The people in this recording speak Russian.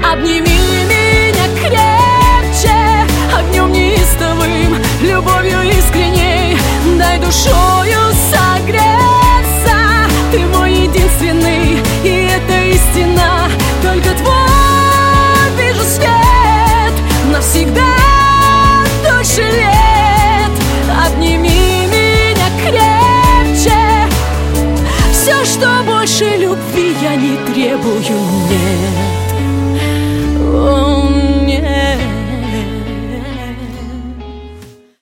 Обними меня крепче, огнем неистовым, любовью искренней. Дай душою согреться, ты мой единственный, и это истина. Только твой вижу свет, навсегда дольше лет. Обними меня крепче, все, что больше любви я не требую, нет.